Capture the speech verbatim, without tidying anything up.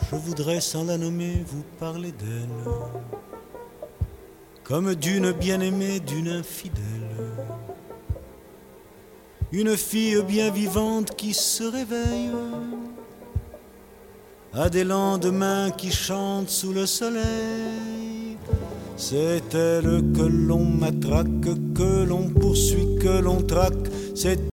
Je voudrais sans la nommer vous parler d'elle, comme d'une bien-aimée, d'une infidèle. Une fille bien vivante qui se réveille à des lendemains qui chantent sous le soleil. C'est elle que l'on matraque, que l'on poursuit, que l'on traque. C'est